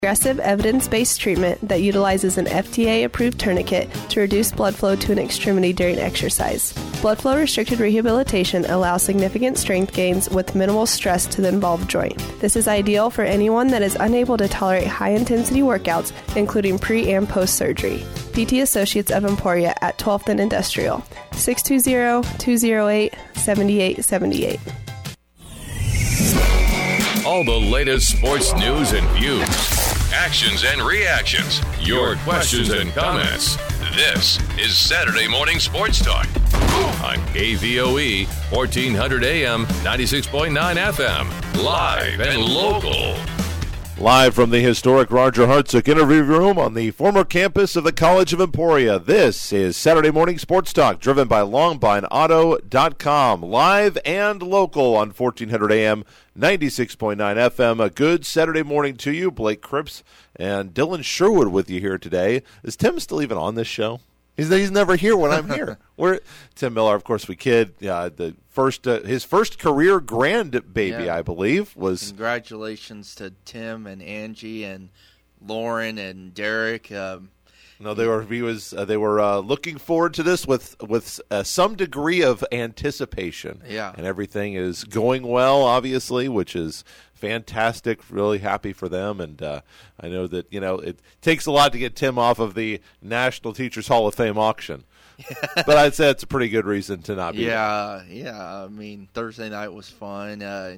Progressive evidence-based treatment that utilizes an FDA-approved tourniquet to reduce blood flow to an extremity during exercise. Blood flow restricted rehabilitation allows significant strength gains with minimal stress to the involved joint. This is ideal for anyone that is unable to tolerate high-intensity workouts, including pre- and post-surgery. PT Associates of Emporia at 12th and Industrial, 620-208-7878. All the latest sports news and views, actions and reactions, your questions and comments. This is Saturday Morning Sports Talk on KVOE 1400 AM, 96.9 FM, live and local. Live from the historic Roger Hartsook interview room on the former campus of the College of Emporia, this is Saturday Morning Sports Talk, driven by LongbineAuto.com, live and local on 1400 AM, 96.9 FM. A good Saturday morning to you. Blake Cripps and Dylan Sherwood with you here today. Is Tim still even on this show? He's never here when I'm here. Tim Miller, of course, we kid. The first his first career grandbaby, I believe, was. Congratulations to Tim and Angie and Lauren and Derek. No, they were looking forward to this with some degree of anticipation. Yeah, and everything is going well, obviously, which is fantastic. Really happy for them, and I know that it takes a lot to get Tim off of the National Teachers Hall of Fame auction. But I'd say it's a pretty good reason to not be there. Yeah. I mean, Thursday night was fun.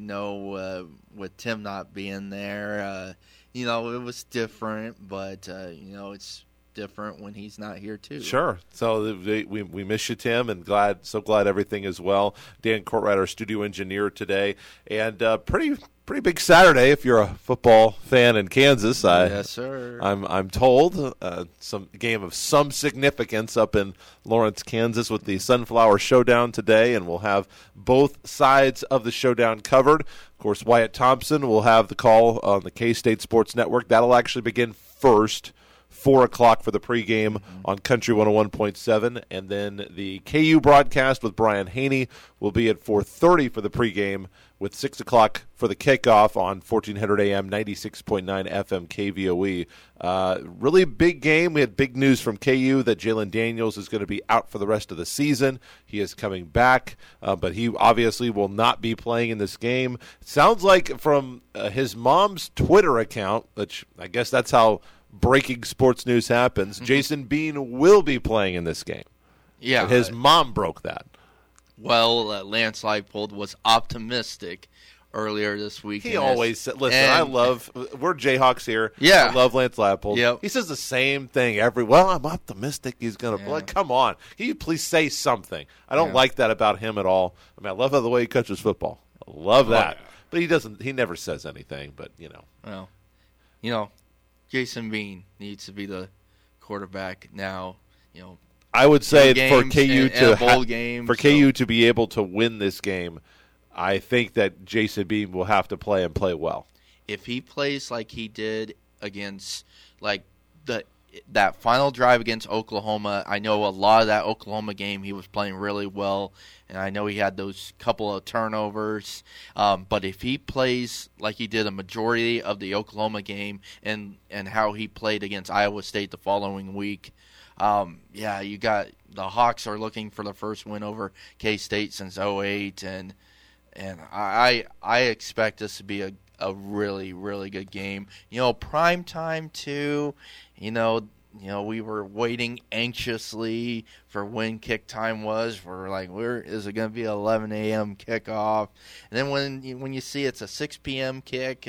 With Tim not being there, it was different, but it's different when he's not here too. Sure. So we miss you, Tim, and so glad everything is well. Dan Courtwright, our studio engineer today, and pretty big Saturday if you're a football fan in Kansas. Yes, sir. I'm told some game of some significance up in Lawrence, Kansas, with the Sunflower Showdown today, and we'll have both sides of the showdown covered. Of course, Wyatt Thompson will have the call on the K-State Sports Network. That'll actually begin first. 4 o'clock for the pregame on Country 101.7, and then the KU broadcast with Brian Haney will be at 4:30 for the pregame, with 6 o'clock for the kickoff on 1400 AM, 96.9 FM KVOE. Really big game. We had big news from KU that Jalen Daniels is going to be out for the rest of the season. He is coming back, but he obviously will not be playing in this game. It sounds like from his mom's Twitter account, which I guess that's how breaking sports news happens, Jason Bean will be playing in this game. Yeah. His mom broke that. Well, Lance Leipold was optimistic earlier this week. He always said, listen, we're Jayhawks here. Yeah. I love Lance Leipold. Yep. He says the same thing I'm optimistic he's going to play. Come on. Can you please say something? I don't like that about him at all. I mean, I love the way he coaches football. I love that. But he never says anything, but, Well, Jason Bean needs to be the quarterback now. I would say for KU KU to be able to win this game, I think that Jason Bean will have to play and play well. If he plays like he did against that final drive against Oklahoma, I know a lot of that Oklahoma game he was playing really well, and I know he had those couple of turnovers. But if he plays like he did a majority of the Oklahoma game and how he played against Iowa State the following week, you got the Hawks are looking for the first win over K-State since 2008, and I expect this to be a really, really good game. Prime time too. We were waiting anxiously for when kick time was. We're like, is it going to be 11 a.m. kickoff? And then when you see it's a 6 p.m. kick,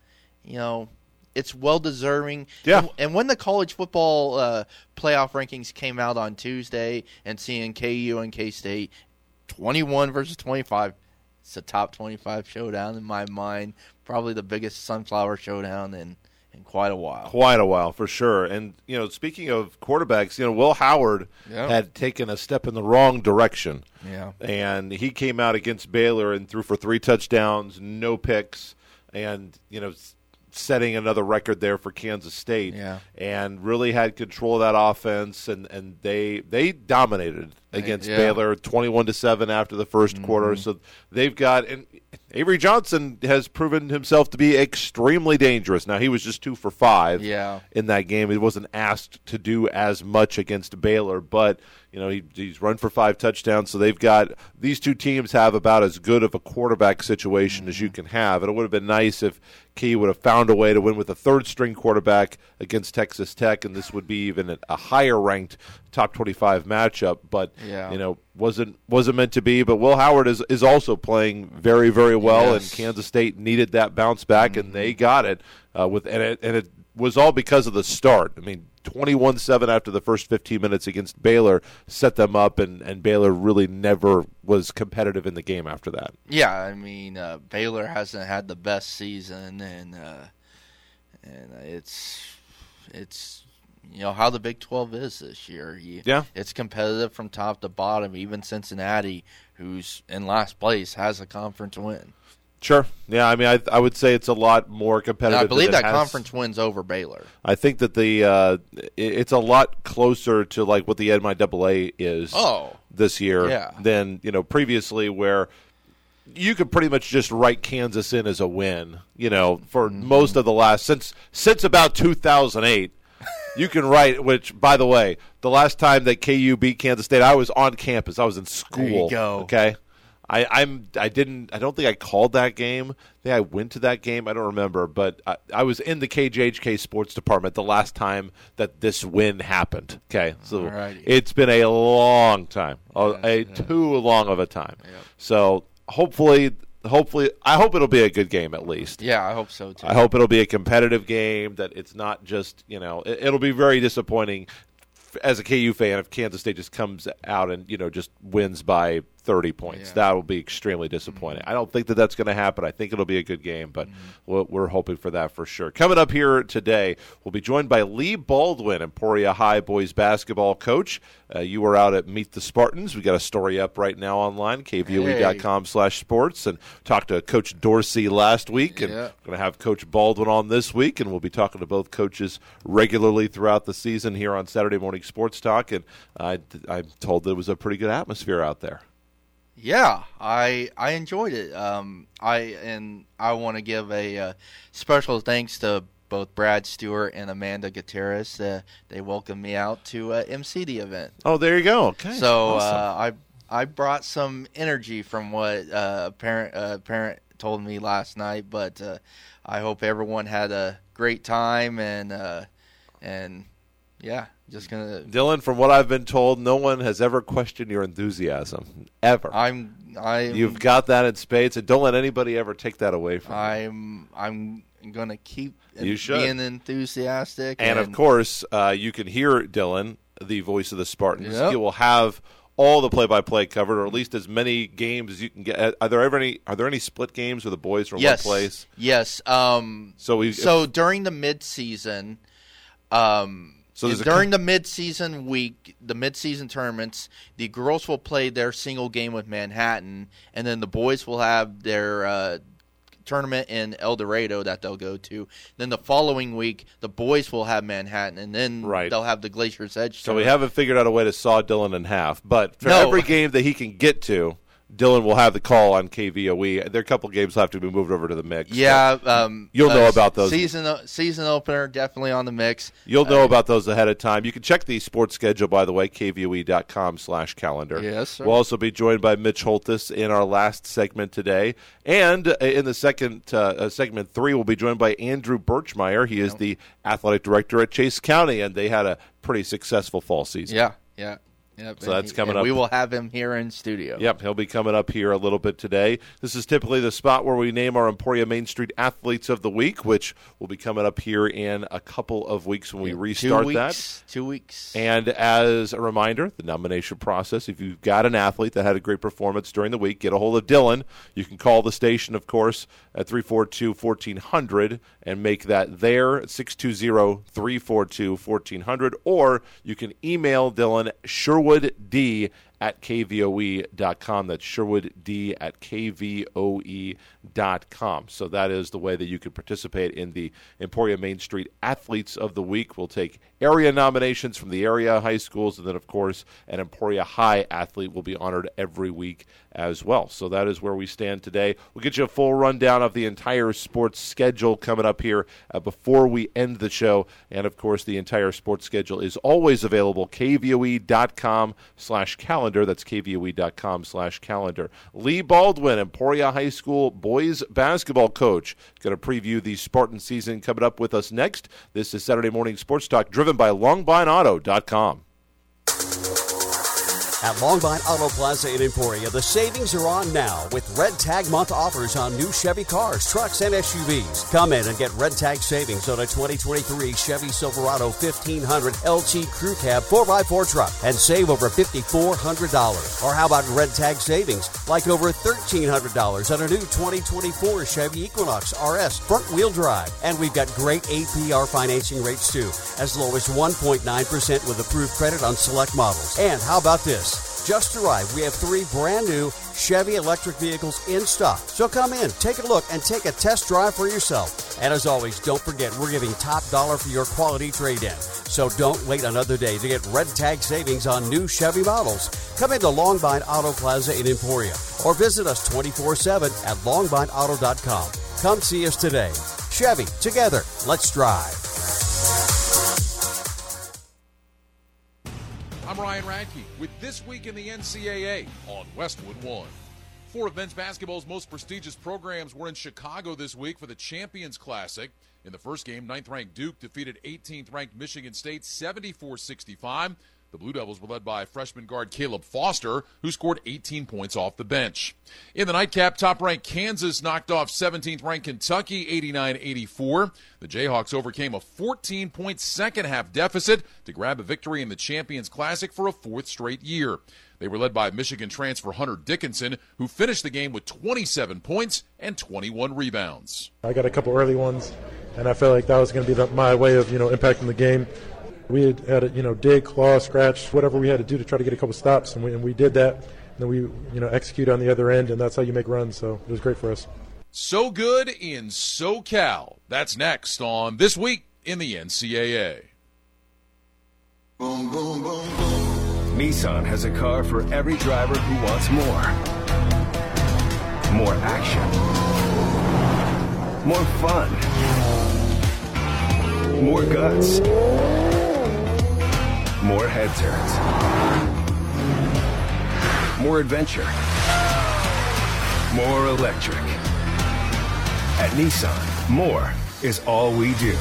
it's well-deserving. Yeah. And when the college football playoff rankings came out on Tuesday and seeing KU and K-State 21 versus 25, it's a top 25 showdown in my mind. Probably the biggest Sunflower Showdown in quite a while. Quite a while, for sure. And, speaking of quarterbacks, Will Howard had taken a step in the wrong direction. Yeah. And he came out against Baylor and threw for 3 touchdowns, no picks, and, setting another record there for Kansas State. Yeah. And really had control of that offense, and they dominated against Baylor, 21-7 after the first quarter. So they've got – and Avery Johnson has proven himself to be extremely dangerous. Now, he was just 2 for 5 in that game. He wasn't asked to do as much against Baylor, but – he's run for 5 touchdowns, so they've got – these two teams have about as good of a quarterback situation as you can have. And it would have been nice if KU would have found a way to win with a third-string quarterback against Texas Tech, and this would be even a higher-ranked top 25 matchup. But, wasn't meant to be. But Will Howard is also playing very, very well, and Kansas State needed that bounce back, and they got it. And it was all because of the start. I mean, 21-7 after the first 15 minutes against Baylor set them up, and Baylor really never was competitive in the game after that. Yeah, I mean, Baylor hasn't had the best season, and it's how the Big 12 is this year. It's competitive from top to bottom. Even Cincinnati, who's in last place, has a conference win. Sure. Yeah, I mean, I would say it's a lot more competitive. And I believe than that conference wins over Baylor. I think that it's a lot closer to like what the NIAA is this year than previously, where you could pretty much just write Kansas in as a win. For most of the last since about 2008. You can write, which, by the way, the last time that KU beat Kansas State, I was on campus. I was in school. There you go. Okay. I don't think I called that game. I think I went to that game. I don't remember, but I was in the KJHK sports department the last time that this win happened. Okay, so It's been a long time, too long of a time. Yep. So hopefully, I hope it'll be a good game at least. Yeah, I hope so too. I hope it'll be a competitive game. That it's not just it'll be very disappointing as a KU fan if Kansas State just comes out and just wins by 30 points. That will be extremely disappointing. I don't think that that's going to happen. I think it'll be a good game, but we're hoping for that for sure. Coming up here today, we'll be joined by Lee Baldwin, Emporia High boys basketball coach. You were out at Meet the Spartans. We got a story up right now online, kvoe.com/sports, and talked to Coach Dorsey last week, and we're going to have Coach Baldwin on this week, and we'll be talking to both coaches regularly throughout the season here on Saturday Morning Sports Talk, and I'm told that it was a pretty good atmosphere out there. Yeah, I enjoyed it. I want to give a special thanks to both Brad Stewart and Amanda Gutierrez. They welcomed me out to MC the event. Oh, there you go. Okay. So awesome. I brought some energy from what a parent told me last night, but I hope everyone had a great time and yeah. Just gonna, Dylan, from what I've been told, no one has ever questioned your enthusiasm ever. You've got that in spades, and don't let anybody ever take that away from you. I'm gonna keep being enthusiastic, and of course, you can hear Dylan, the voice of the Spartans. Yep. You will have all the play-by-play covered, or at least as many games as you can get. Are there any split games where the boys from one place? Yes. So during the mid-season. So during the mid-season week, the mid-season tournaments, the girls will play their single game with Manhattan, and then the boys will have their tournament in El Dorado that they'll go to. Then the following week, the boys will have Manhattan, and then they'll have the Glacier's Edge tournament. So we haven't figured out a way to saw Dylan in half, but for every game that he can get to, Dylan will have the call on KVOE. There are a couple games that have to be moved over to the mix. Yeah. You'll know about those. Season opener, definitely on the mix. You'll know about those ahead of time. You can check the sports schedule, by the way, kvoe.com/calendar. Yes, sir. We'll also be joined by Mitch Holtis in our last segment today. And in the second segment 3, we'll be joined by Andrew Birchmeyer. He is the athletic director at Chase County, and they had a pretty successful fall season. Yeah. Yep, so that's coming up. We will have him here in studio. Yep, he'll be coming up here a little bit today. This is typically the spot where we name our Emporia Main Street Athletes of the Week, which will be coming up here in a couple of weeks when we restart that. 2 weeks. And as a reminder, the nomination process, if you've got an athlete that had a great performance during the week, get a hold of Dylan. You can call the station, of course, at 342-1400 and make that there at 620-342-1400, or you can email Dylan, sherwoodd at KVOE.com. That's Sherwood D at KVOE.com. So that is the way that you can participate in the Emporia Main Street Athletes of the Week. We'll take area nominations from the area high schools, and then, of course, an Emporia High athlete will be honored every week as well. So that is where we stand today. We'll get you a full rundown of the entire sports schedule coming up here before we end the show. And, of course, the entire sports schedule is always available, KVOE.com/calendar. That's KVOE.com/calendar. Lee Baldwin, Emporia High School boys basketball coach, going to preview the Spartan season coming up with us next. This is Saturday Morning Sports Talk, driven by LongBineAuto.com. At Longbine Auto Plaza in Emporia, the savings are on now with Red Tag Month offers on new Chevy cars, trucks, and SUVs. Come in and get Red Tag savings on a 2023 Chevy Silverado 1500 LT Crew Cab 4x4 truck and save over $5,400. Or how about Red Tag savings like over $1,300 on a new 2024 Chevy Equinox RS front-wheel drive. And we've got great APR financing rates too, as low as 1.9% with approved credit on select models. And how about this? Just arrived, we have 3 brand new Chevy electric vehicles in stock. So come in, take a look, and take a test drive for yourself. And as always, don't forget, we're giving top dollar for your quality trade-in. So don't wait another day to get Red Tag savings on new Chevy models. Come into Longbine Auto Plaza in Emporia or visit us 24/7 at LongbineAuto.com. Come see us today. Chevy, together, let's drive. I'm Ryan Radke with This Week in the NCAA on Westwood One. 4 of men's basketball's most prestigious programs were in Chicago this week for the Champions Classic. In the first game, 9th-ranked Duke defeated 18th-ranked Michigan State 74-65. The Blue Devils were led by freshman guard Caleb Foster, who scored 18 points off the bench. In the nightcap, top-ranked Kansas knocked off 17th-ranked Kentucky 89-84. The Jayhawks overcame a 14-point second-half deficit to grab a victory in the Champions Classic for a 4th straight year. They were led by Michigan transfer Hunter Dickinson, who finished the game with 27 points and 21 rebounds. I got a couple early ones, and I felt like that was going to be my way of, impacting the game. We had to, dig, claw, scratch, whatever we had to do to try to get a couple stops, and we did that. And then we, execute on the other end, and that's how you make runs. So it was great for us. So good in SoCal. That's next on This Week in the NCAA. Boom, boom, boom, boom. Nissan has a car for every driver who wants more. More action. More fun. More guts. More head turns. More adventure. More electric. At Nissan, more is all we do.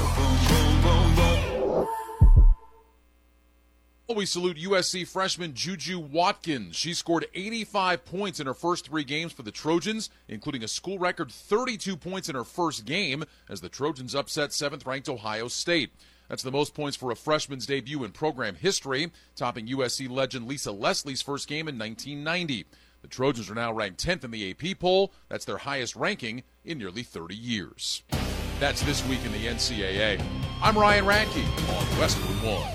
We salute USC freshman Juju Watkins. She scored 85 points in her first 3 games for the Trojans, including a school record 32 points in her first game as the Trojans upset 7th-ranked Ohio State. That's the most points for a freshman's debut in program history, topping USC legend Lisa Leslie's first game in 1990. The Trojans are now ranked 10th in the AP poll. That's their highest ranking in nearly 30 years. That's This Week in the NCAA. I'm Ryan Radke on Westwood One.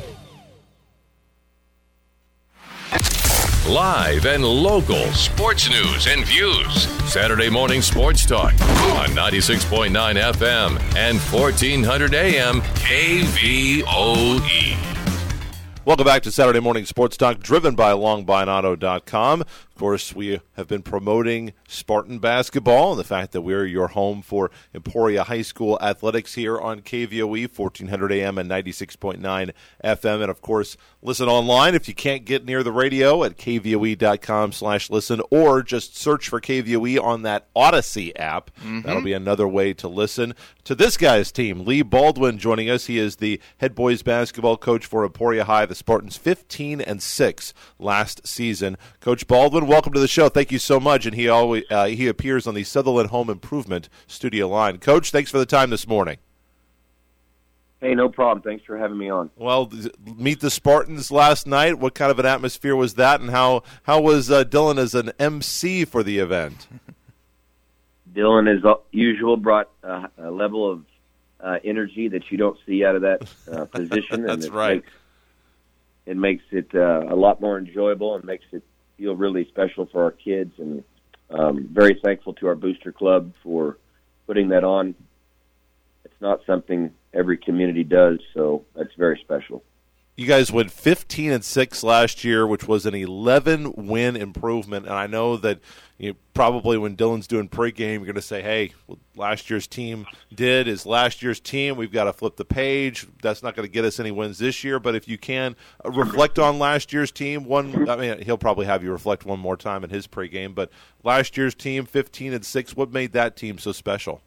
Live and local sports news and views. Saturday Morning Sports Talk on 96.9 FM and 1400 AM KVOE. Welcome back to Saturday Morning Sports Talk, driven by LongBineAuto.com. Of course, we have been promoting Spartan basketball and the fact that we're your home for Emporia High School athletics here on KVOE, 1400 AM and 96.9 FM. And, of course, listen online if you can't get near the radio at KVOE.com/listen, or just search for KVOE on that Odyssey app. That'll be another way to listen to this guy's team. Lee Baldwin joining us. He is the head boys basketball coach for Emporia High. The Spartans 15-6 last season. Coach Baldwin, welcome to the show. Thank you so much. And he appears on the Sutherland Home Improvement studio line. Coach, thanks for the time this morning. Hey, no problem. Thanks for having me on. Well, meet the Spartans last night. What kind of an atmosphere was that, and how was Dylan as an MC for the event? Dylan, as usual, brought a level of energy that you don't see out of that position. That's and right. It makes it a lot more enjoyable and makes it feel really special for our kids, and very thankful to our booster club for putting that on. It's not something every community does, so that's very special. You guys went 15-6 last year, which was an 11-win improvement. And I know that probably when Dylan's doing pregame, you're going to say, hey, what last year's team did is last year's team. We've got to flip the page. That's not going to get us any wins this year. But if you can reflect on last year's team, he'll probably have you reflect one more time in his pregame. But last year's team, 15-6, what made that team so special?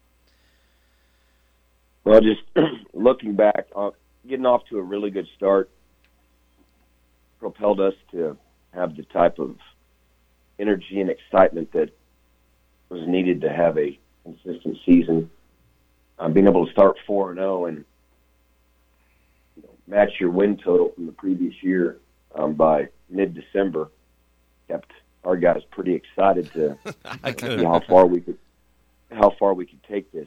Well, just looking back, getting off to a really good start propelled us to have the type of energy and excitement that was needed to have a consistent season. Being able to start 4-0 and match your win total from the previous year by mid-December kept our guys pretty excited to see how far we could take this.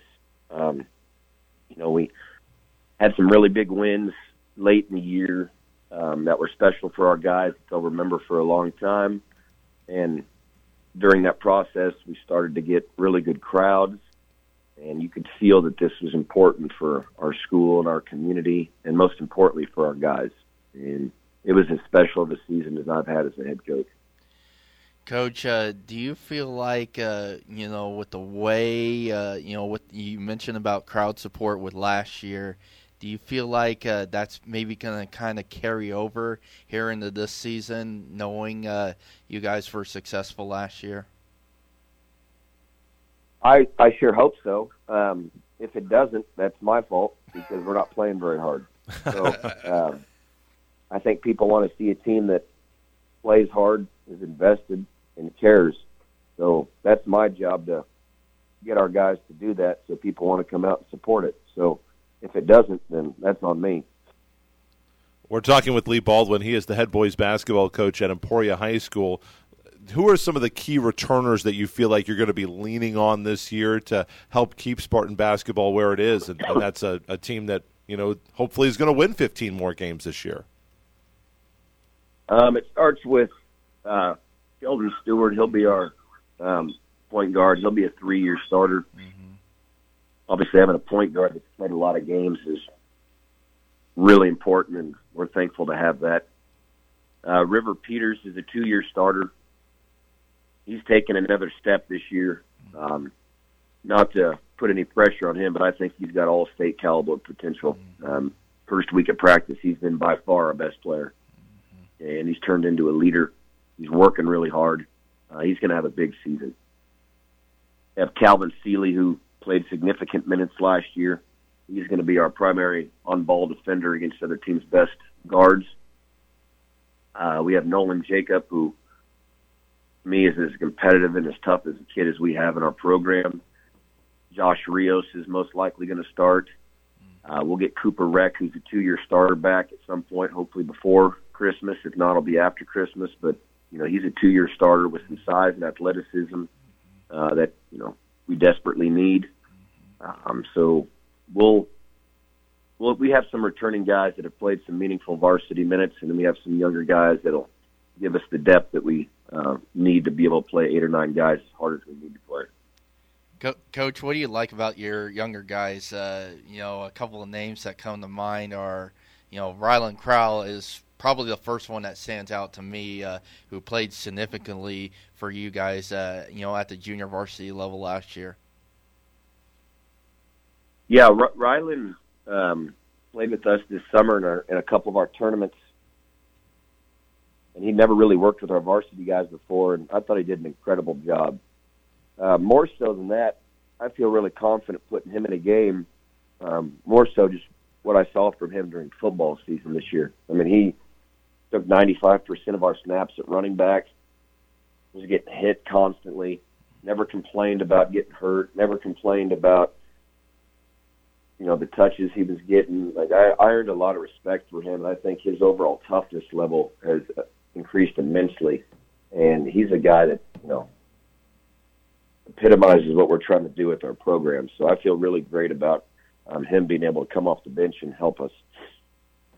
We had some really big wins late in the year that were special for our guys that they'll remember for a long time. And during that process, we started to get really good crowds, and you could feel that this was important for our school and our community, and most importantly for our guys. And it was as special of a season as I've had as a head coach. Coach, do you feel like, with the way, what you mentioned about crowd support with last year, do you feel like that's maybe going to kind of carry over here into this season, knowing you guys were successful last year? I sure hope so. If it doesn't, that's my fault because we're not playing very hard. So I think people want to see a team that plays hard, is invested, and cares. So that's my job to get our guys to do that so people want to come out and support it. So if it doesn't, then that's on me. We're talking with Lee Baldwin. He is the head boys basketball coach at Emporia High School. Who are some of the key returners that you feel like you're going to be leaning on this year to help keep Spartan basketball where it is? And that's a team that, hopefully is going to win 15 more games this year. It starts with Sheldon Stewart. He'll be our point guard. He'll be a 3-year starter. Mm-hmm. Obviously, having a point guard that's played a lot of games is really important, and we're thankful to have that. River Peters is a 2-year starter. He's taken another step this year. Not to put any pressure on him, but I think he's got all-state caliber potential. First week of practice, he's been by far our best player, and he's turned into a leader. He's working really hard. He's going to have a big season. We have Calvin Seeley, who played significant minutes last year. He's going to be our primary on-ball defender against other teams' best guards. We have Nolan Jacob, who, to me, is as competitive and as tough as a kid as we have in our program. Josh Rios is most likely going to start. We'll get Cooper Reck, who's a 2-year starter, back at some point, hopefully before Christmas. If not, it'll be after Christmas. But, he's a 2-year starter with some size and athleticism that, we desperately need. So we have some returning guys that have played some meaningful varsity minutes, and then we have some younger guys that'll give us the depth that we need to be able to play 8 or 9 guys as hard as we need to play. Coach, what do you like about your younger guys? A couple of names that come to mind are, Rylan Crowell is probably the first one that stands out to me, who played significantly for you guys, at the junior varsity level last year. Yeah, Rylan played with us this summer in a couple of our tournaments, and he never really worked with our varsity guys before, and I thought he did an incredible job. More so than that, I feel really confident putting him in a game, more so just what I saw from him during football season this year. I mean, he took 95% of our snaps at running back, was getting hit constantly, never complained about getting hurt, never complained about, the touches he was getting. Like, I earned a lot of respect for him, and I think his overall toughness level has increased immensely. And he's a guy that, epitomizes what we're trying to do with our program. So I feel really great about him being able to come off the bench and help us.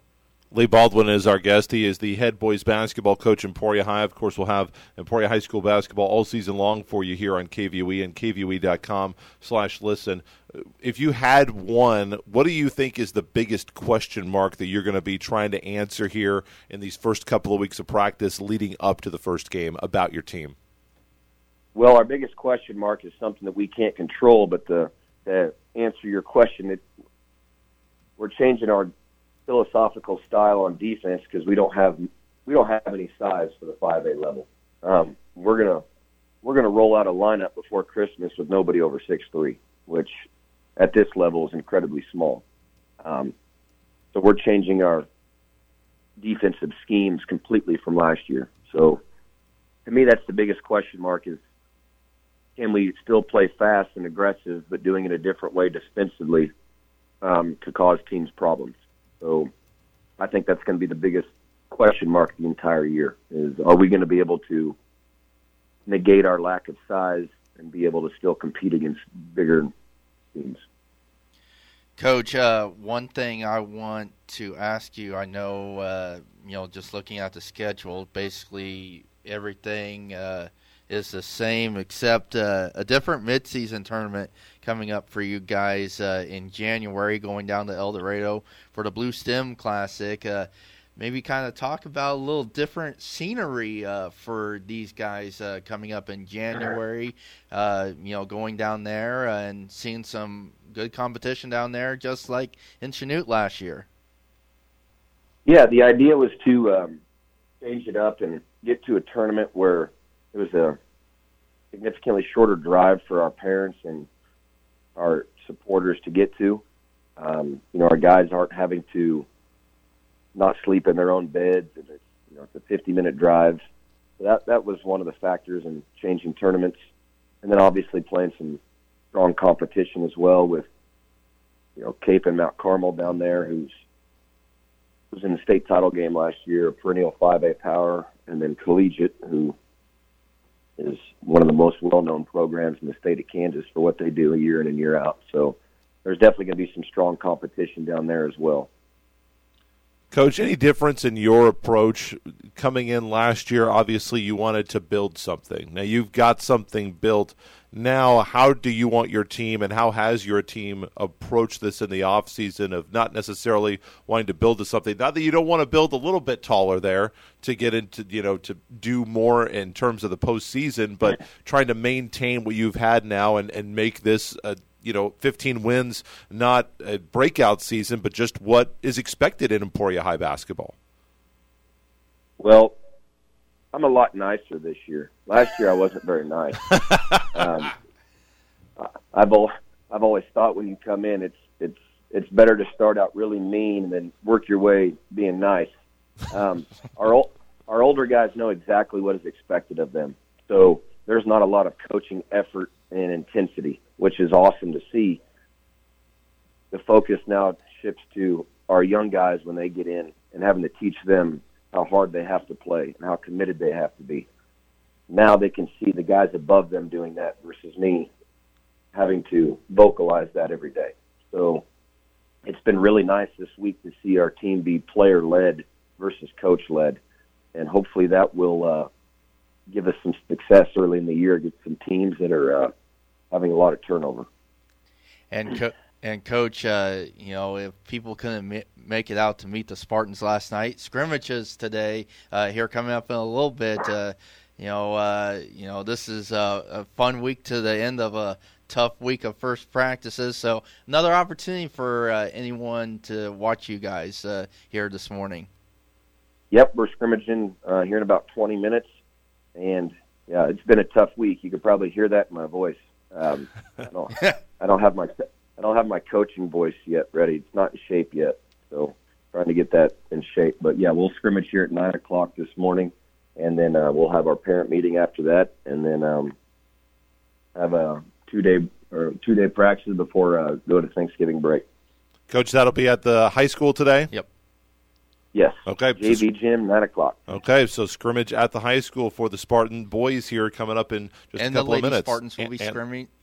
Lee Baldwin is our guest. He is the head boys basketball coach in Emporia High. Of course, we'll have Emporia High School basketball all season long for you here on KVUE and KVUE.com/listen. If you had one, what do you think is the biggest question mark that you're going to be trying to answer here in these first couple of weeks of practice leading up to the first game about your team? Well, our biggest question mark is something that we can't control, but to answer your question, we're changing our philosophical style on defense because we don't have any size for the 5A level. We're gonna roll out a lineup before Christmas with nobody over 6'3", which at this level is incredibly small. So we're changing our defensive schemes completely from last year. So to me, that's the biggest question mark is, can we still play fast and aggressive, but doing it a different way defensively to cause teams problems? So I think that's going to be the biggest question mark the entire year is, are we going to be able to negate our lack of size and be able to still compete against bigger teams? Coach, one thing I want to ask you, I know, just looking at the schedule, basically everything is the same except a different midseason tournament coming up for you guys in January, going down to El Dorado for the Blue Stem Classic. Maybe kind of talk about a little different scenery for these guys coming up in January, going down there and seeing some good competition down there, just like in Chanute last year. Yeah, the idea was to change it up and get to a tournament where it was a significantly shorter drive for our parents and our supporters to get to. Our guys aren't having to not sleep in their own beds. And it's a 50-minute drive. So that was one of the factors in changing tournaments. And then obviously playing some strong competition as well with, Cape and Mount Carmel down there, who was in the state title game last year, a perennial 5A power, and then Collegiate, who is one of the most well-known programs in the state of Kansas for what they do year in and year out. So there's definitely going to be some strong competition down there as well. Coach, any difference in your approach coming in last year? Obviously, you wanted to build something. Now you've got something built. Now, how do you want your team and how has your team approached this in the offseason of not necessarily wanting to build to something? Not that you don't want to build a little bit taller there to get into, to do more in terms of the postseason, but trying to maintain what you've had now and make this 15 wins, not a breakout season, but just what is expected in Emporia High basketball. Well, I'm a lot nicer this year. Last year I wasn't very nice. I've always thought when you come in, it's better to start out really mean and then work your way being nice. Our older guys know exactly what is expected of them, so there's not a lot of coaching effort and intensity, which is awesome to see. The focus now shifts to our young guys when they get in and having to teach them how hard they have to play and how committed they have to be. Now they can see the guys above them doing that versus me having to vocalize that every day. So it's been really nice this week to see our team be player-led versus coach-led, and hopefully that will give us some success early in the year against some teams that are having a lot of turnover. And Coach, if people couldn't make it out to meet the Spartans last night, scrimmages today here coming up in a little bit. This is a fun week to the end of a tough week of first practices. So another opportunity for anyone to watch you guys here this morning. Yep, we're scrimmaging here in about 20 minutes, and yeah, it's been a tough week. You could probably hear that in my voice. I don't have my coaching voice yet ready. It's not in shape yet, so trying to get that in shape. But yeah, we'll scrimmage here at 9:00 this morning, and then we'll have our parent meeting after that, and then have a two-day practice before go to Thanksgiving break. Coach, that'll be at the high school today? Yep. Yes. Okay. JV gym, 9:00. Okay, so scrimmage at the high school for the Spartan boys here coming up in just a couple of minutes. And the Lady Spartans will be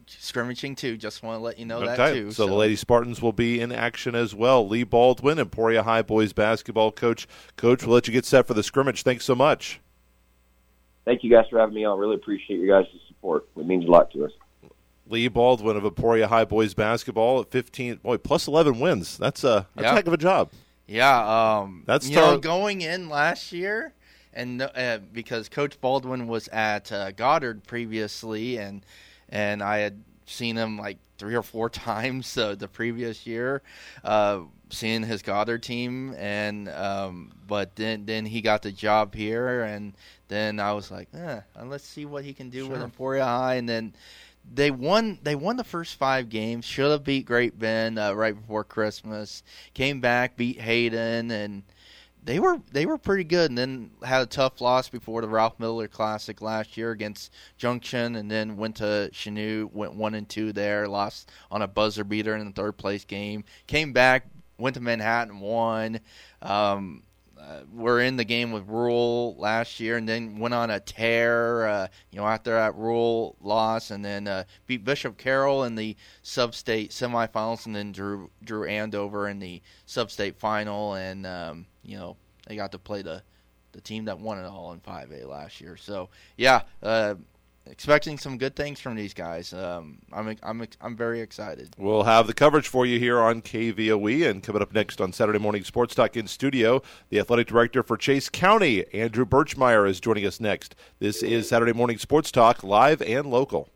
scrimmaging too. Just want to let you know that too. So the Lady Spartans will be in action as well. Lee Baldwin, Emporia High boys basketball coach. Coach, we'll let you get set for the scrimmage. Thanks so much. Thank you guys for having me on. Really appreciate your guys' support. It means a lot to us. Lee Baldwin of Emporia High boys basketball at 15, plus 11 wins. That's a heck of a job. Yeah, that's going in last year, and because Coach Baldwin was at Goddard previously, and I had seen him like 3 or 4 times the previous year, seeing his Goddard team, and but then he got the job here, and then I was like, let's see what he can do with Emporia High, and then. They won the first 5 games. Should have beat Great Bend right before Christmas. Came back, beat Hayden, and they were pretty good. And then had a tough loss before the Ralph Miller Classic last year against Junction, and then went to Chanute, went 1-2 there. Lost on a buzzer beater in the 3rd place game. Came back, went to Manhattan, won. We're in the game with Rural last year, and then went on a tear, after that Rural loss, and then beat Bishop Carroll in the sub-state semifinals, and then drew Andover in the sub-state final, and they got to play the team that won it all in 5A last year. So expecting some good things from these guys. I'm very excited. We'll have the coverage for you here on KVOE, and coming up next on Saturday Morning Sports Talk in studio, the athletic director for Chase County, Andrew Birchmeyer, is joining us next. This is Saturday Morning Sports Talk, live and local.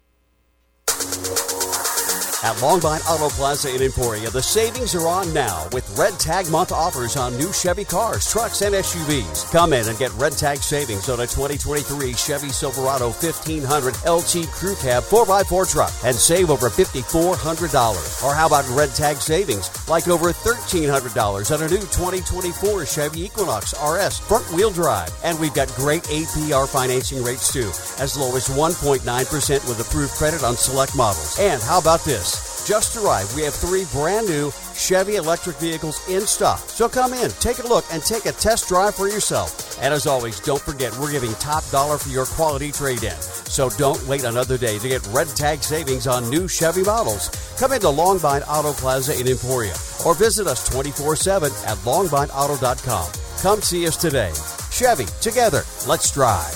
At Longbine Auto Plaza in Emporia, the savings are on now with Red Tag Month offers on new Chevy cars, trucks, and SUVs. Come in and get Red Tag savings on a 2023 Chevy Silverado 1500 LT Crew Cab 4x4 truck and save over $5,400. Or how about Red Tag savings like over $1,300 on a new 2024 Chevy Equinox RS front-wheel drive. And we've got great APR financing rates too, as low as 1.9% with approved credit on select models. And how about this? Just arrived, we have 3 brand new Chevy electric vehicles in stock. So come in, take a look, and take a test drive for yourself. And as always, don't forget, we're giving top dollar for your quality trade-in. So don't wait another day to get Red Tag savings on new Chevy models. Come into Longbine Auto Plaza in Emporia or visit us 24/7 at longbineauto.com. Come see us today. Chevy, together, let's drive.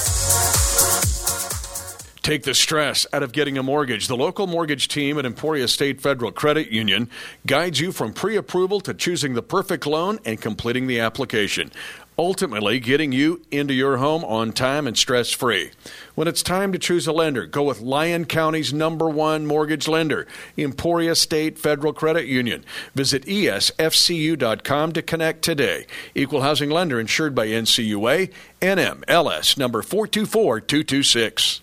Take the stress out of getting a mortgage. The local mortgage team at Emporia State Federal Credit Union guides you from pre-approval to choosing the perfect loan and completing the application, ultimately getting you into your home on time and stress-free. When it's time to choose a lender, go with Lyon County's #1 mortgage lender, Emporia State Federal Credit Union. Visit esfcu.com to connect today. Equal housing lender insured by NCUA, NMLS number 424226.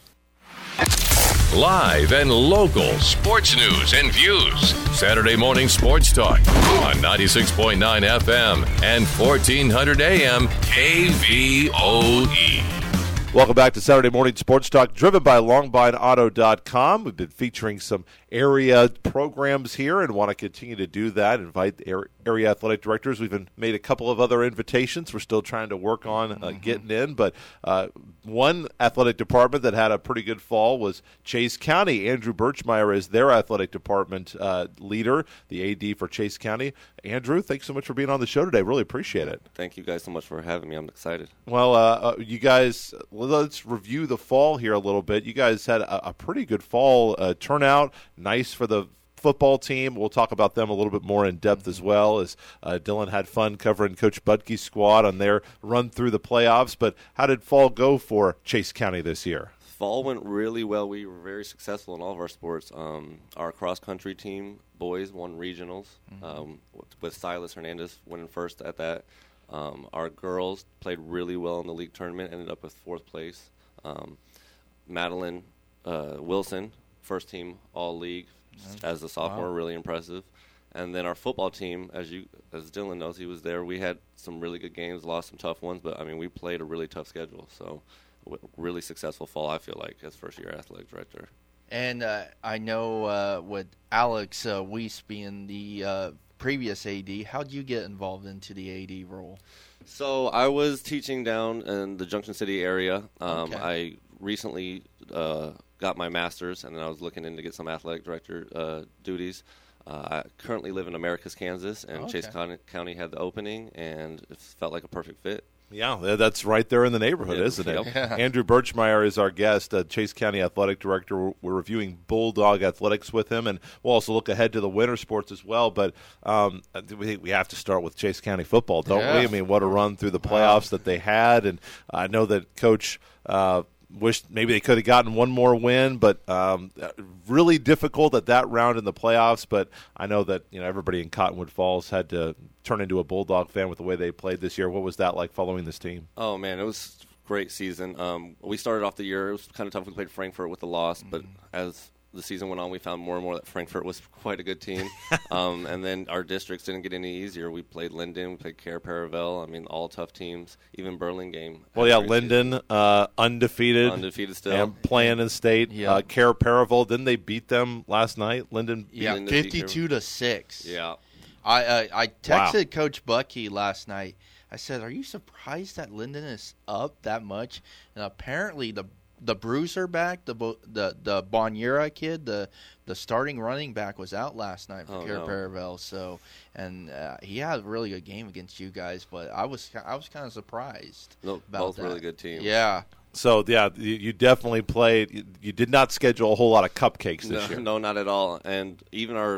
Live and local sports news and views. Saturday Morning Sports Talk on 96.9 FM and 1400 AM KVOE. Welcome back to Saturday Morning Sports Talk, driven by LongbineAuto.com. We've been featuring some area programs here and want to continue to do that. Invite area athletic directors. We've made a couple of other invitations. We're still trying to work on getting in, but one athletic department that had a pretty good fall was Chase County. Andrew Birchmeyer is their athletic department leader, the AD for Chase County. Andrew, thanks so much for being on the show today. Really appreciate it. Thank you guys so much for having me. I'm excited. Well, you guys, let's review the fall here a little bit. You guys had a pretty good fall turnout. Nice for the football team. We'll talk about them a little bit more in depth as well, as Dylan had fun covering Coach Budke's squad on their run through the playoffs. But how did fall go for Chase County this year? Fall went really well. We were very successful in all of our sports. Our cross-country team, boys, won regionals with Silas Hernandez winning first at that. Our girls played really well in the league tournament, ended up with 4th place. Madeline Wilson, first team all-league as a sophomore, really impressive. And then our football team, as Dylan knows, he was there. We had some really good games, lost some tough ones, but, I mean, we played a really tough schedule. So really successful fall, I feel like, as first-year athletic director. And I know with Alex Weiss being the previous AD, how did you get involved into the AD role? So I was teaching down in the Junction City area. Okay. I recently got my master's, and then I was looking in to get some athletic director duties. I currently live in Americus, Kansas, and Chase County had the opening, and it felt like a perfect fit. Yeah, that's right there in the neighborhood, isn't it? Yep. Andrew Birchmeyer is our guest, Chase County Athletic Director. We're reviewing Bulldog athletics with him, and we'll also look ahead to the winter sports as well. But we have to start with Chase County football, don't we? I mean, what a run through the playoffs that they had, and I know that Coach wished maybe they could have gotten one more win, but really difficult at that round in the playoffs. But I know that everybody in Cottonwood Falls had to turn into a Bulldog fan with the way they played this year. What was that like following this team? Oh, man, it was a great season. We started off the year, it was kind of tough. We played Frankfort with a loss, but as the season went on, we found more and more that Frankfort was quite a good team. And then our districts didn't get any easier. We played Linden, we played Care Paravel. I mean, all tough teams. Even Burlingame. Well, yeah, Linden, undefeated still. And playing in state. Yeah. Care Paravel, didn't they beat them last night? Linden beat Yeah, Linden 52-6. Yeah. I texted Wow. Coach Bucky last night. I said, "Are you surprised that Linden is up that much?" And apparently the bruiser back, the Bonniera kid, the starting running back was out last night for Care Paravel. So, and he had a really good game against you guys, but I was kind of surprised. No, about both that. really good teams. Yeah. So, yeah, you definitely played. You did not schedule a whole lot of cupcakes this year. No, not at all. And even our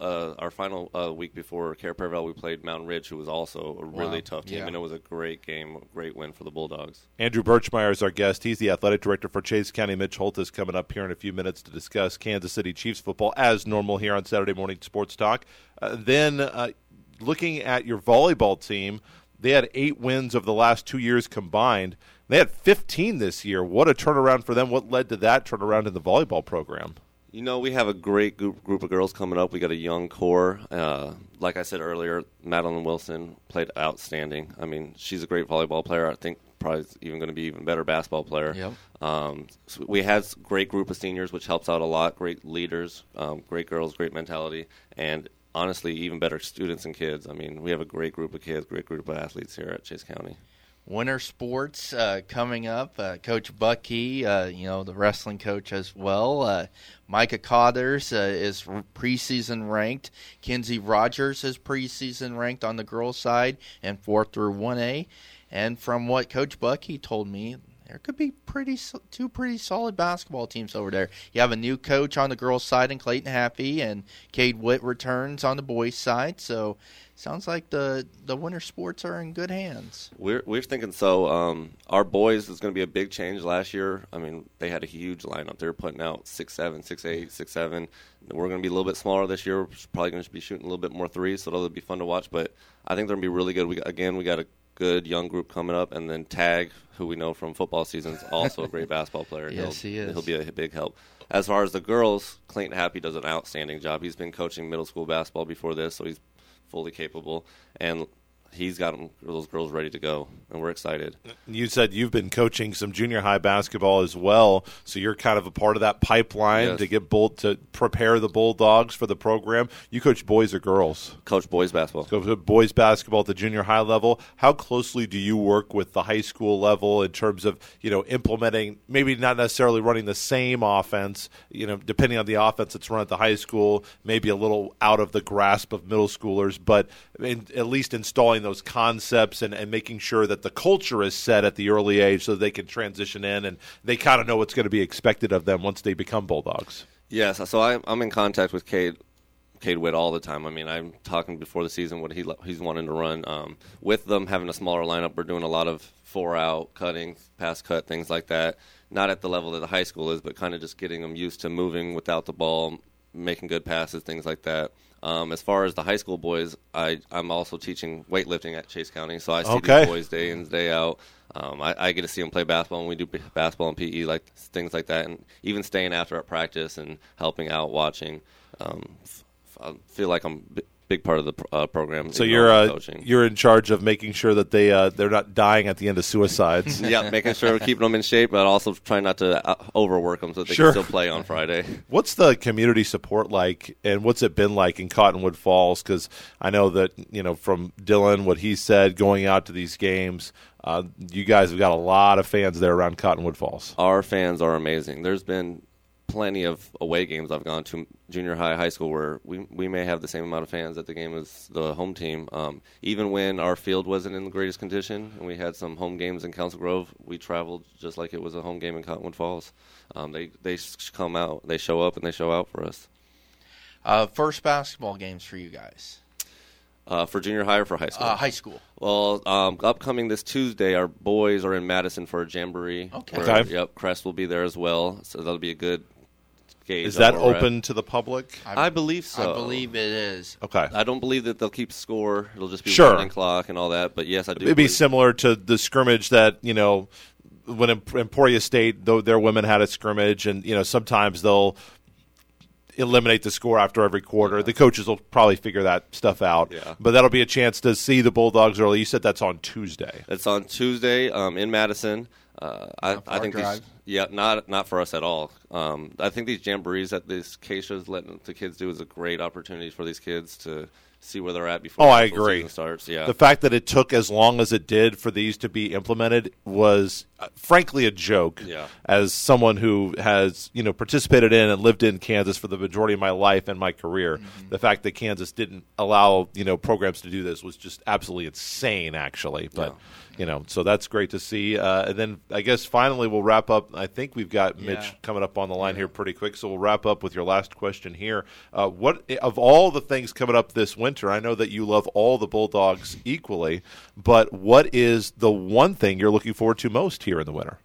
final week before Care Paravel, we played Mountain Ridge, who was also a really tough team, and it was a great game, a great win for the Bulldogs. Andrew Birchmeyer is our guest. He's the athletic director for Chase County. Mitch Holt is coming up here in a few minutes to discuss Kansas City Chiefs football, as normal here on Saturday Morning Sports Talk. Then looking at your volleyball team, they had 8 wins over the last 2 years combined. They had 15 this year. What a turnaround for them. What led to that turnaround in the volleyball program? We have a great group of girls coming up. We got a young core. Like I said earlier, Madeline Wilson played outstanding. I mean, she's a great volleyball player. I think probably even going to be even better basketball player. Yep. So we had a great group of seniors, which helps out a lot. Great leaders, great girls, great mentality, and honestly, even better students and kids. I mean, we have a great group of kids, great group of athletes here at Chase County. Winter sports coming up. Coach Bucky, the wrestling coach as well. Micah Codders is preseason ranked. Kinsey Rogers is preseason ranked on the girls' side and 4 through 1A. And from what Coach Bucky told me, there could be two pretty solid basketball teams over there. You have a new coach on the girls' side in Clayton Happy, and Cade Witt returns on the boys' side. So sounds like the winter sports are in good hands. We're thinking so. Our boys is going to be a big change. Last year, I mean, they had a huge lineup. They were putting out 6'7", 6'8", 6'7". We're going to be a little bit smaller this year. We're probably going to be shooting a little bit more threes, so that'll be fun to watch. But I think they're going to be really good. We got a good young group coming up, and then Tag, who we know from football seasons, also a great basketball player. Yes, he is. He'll be a big help. As far as the girls, Clayton Happy does an outstanding job. He's been coaching middle school basketball before this, so he's fully capable, and he's got those girls ready to go, and we're excited. You said you've been coaching some junior high basketball as well, so you're kind of a part of that pipeline to get to prepare the Bulldogs for the program. You coach boys or girls? Coach boys basketball. So boys basketball at the junior high level. How closely do you work with the high school level in terms of implementing, maybe not necessarily running the same offense, depending on the offense that's run at the high school, maybe a little out of the grasp of middle schoolers, but at least installing those concepts and making sure that the culture is set at the early age so they can transition in and they kind of know what's going to be expected of them once they become Bulldogs. Yes, so I'm in contact with Cade Witt all the time. I mean, I'm talking before the season what he's wanting to run. With them having a smaller lineup, we're doing a lot of 4-out, cutting, pass cut, things like that. Not at the level that the high school is, but kind of just getting them used to moving without the ball, making good passes, things like that. As far as the high school boys, I'm also teaching weightlifting at Chase County, so I see these boys day in, day out. I get to see them play basketball, and we do basketball and PE, like things like that, and even staying after at practice and helping out, watching. I feel like I'm a big part of the program. So you're in charge of making sure that they're not dying at the end of suicides. Yeah, making sure we're keeping them in shape, but also trying not to overwork them so that they can still play on Friday. What's the community support like, and what's it been like in Cottonwood Falls? Because I know that from Dylan, what he said going out to these games, you guys have got a lot of fans there around Cottonwood Falls. Our fans are amazing. There's been plenty of away games I've gone to, junior high, high school, where we may have the same amount of fans at the game as the home team. Even when our field wasn't in the greatest condition and we had some home games in Council Grove, we traveled just like it was a home game in Cottonwood Falls. They come out, they show up, and they show out for us. First basketball games for you guys? For junior high or for high school? High school. Well, upcoming this Tuesday, our boys are in Madison for a jamboree. Okay. Yep, Crest will be there as well, so that'll be a good gauge. Is that open to the public? I believe so. I believe it is. Okay. I don't believe that they'll keep score. It'll just be running clock and all that, but yes, I do. It'd be similar to the scrimmage that, when Emporia State, though their women had a scrimmage, and, sometimes they'll eliminate the score after every quarter. Yeah. The coaches will probably figure that stuff out. Yeah. But that'll be a chance to see the Bulldogs early. You said that's on Tuesday. It's on Tuesday in Madison. I think not for us at all. I think these jamborees that these Keisha's letting the kids do is a great opportunity for these kids to see where they're at before I the agree. season starts. Yeah. The fact that it took as long as it did for these to be implemented was, frankly, a joke. Yeah. As someone who has participated in and lived in Kansas for the majority of my life and my career, the fact that Kansas didn't allow programs to do this was just absolutely insane, actually. But so that's great to see. And then I guess finally we'll wrap up. I think we've got Mitch coming up on the line here pretty quick, so we'll wrap up with your last question here. What of all the things coming up this winter? I know that you love all the Bulldogs equally, but what is the one thing you're looking forward to most here in the winter?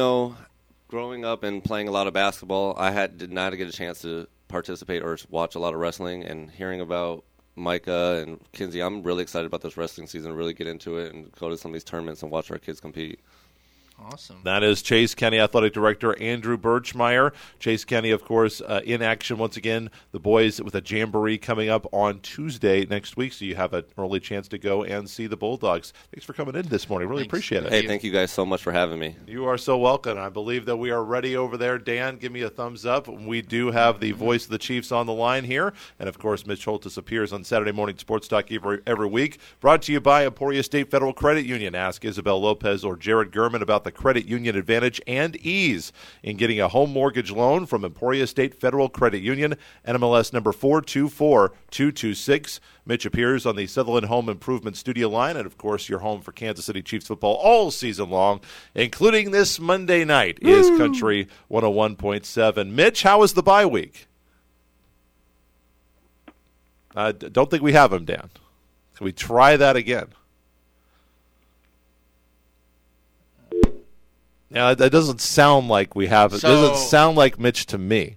Growing up and playing a lot of basketball, I did not get a chance to participate or watch a lot of wrestling, and hearing about Micah and Kinsey, I'm really excited about this wrestling season, really get into it and go to some of these tournaments and watch our kids compete. Awesome. That is Chase County Athletic Director Andrew Birchmeyer. Chase County, of course, in action once again. The boys with a jamboree coming up on Tuesday next week, so you have an early chance to go and see the Bulldogs. Thanks for coming in this morning. Really appreciate it. Hey, thank you guys so much for having me. You are so welcome. I believe that we are ready over there. Dan, give me a thumbs up. We do have the voice of the Chiefs on the line here. And, of course, Mitch Holtis appears on Saturday Morning Sports Talk every week. Brought to you by Emporia State Federal Credit Union. Ask Isabel Lopez or Jared Gurman about the credit union advantage and ease in getting a home mortgage loan from Emporia State Federal Credit Union, NMLS number 424226. Mitch appears on the Sutherland Home Improvement Studio line, and, of course, your home for Kansas City Chiefs football all season long, including this Monday night, is Country 101.7. Mitch, how was the bye week? Don't think we have him, Dan. Can we try that again? Yeah, that doesn't sound like we have it. Doesn't sound like Mitch to me.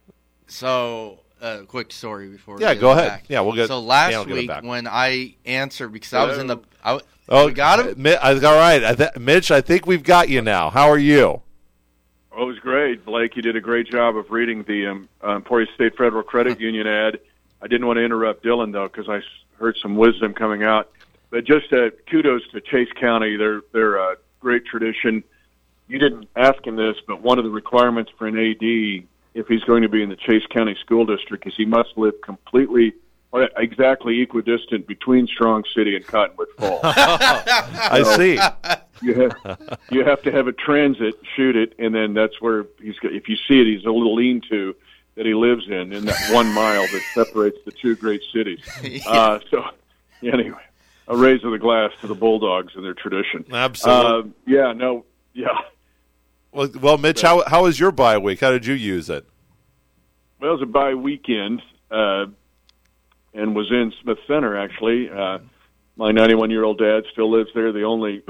So, quick story before we go ahead. Back. Yeah, we'll get. So last week when I answered, because I was in the, we got him. All right, Mitch. I think we've got you now. How are you? Oh, it was great, Blake. You did a great job of reading the Emporia State Federal Credit Union ad. I didn't want to interrupt Dylan though, because I heard some wisdom coming out. But just kudos to Chase County. They're a great tradition. You didn't ask him this, but one of the requirements for an AD, if he's going to be in the Chase County School District, is he must live exactly equidistant between Strong City and Cottonwood Falls. I see. You have to have a transit, shoot it, and then that's where if you see it, he's a little lean-to that he lives in that 1 mile that separates the two great cities. So, anyway, a raise of the glass to the Bulldogs and their tradition. Absolutely. Yeah. Well, Mitch, how was your bye week? How did you use it? Well, it was a bye weekend, and was in Smith Center, actually. My 91-year-old dad still lives there. The only